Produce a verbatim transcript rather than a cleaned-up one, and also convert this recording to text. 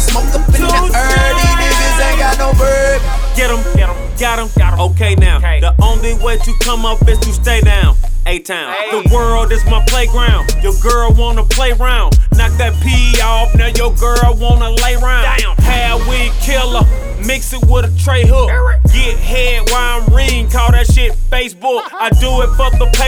smoke up in the air. These niggas ain't got no bird. Get 'em, get 'em, got 'em, got 'em. Okay now, okay. The only way to come up is to stay down. A-Town, hey. The world is my playground. Your girl wanna play round. Knock that P off, now your girl wanna lay round. Damn. Hell weed killer, mix it with a tray hook. Get head while I'm reading, call that shit Facebook. I do it for the pay.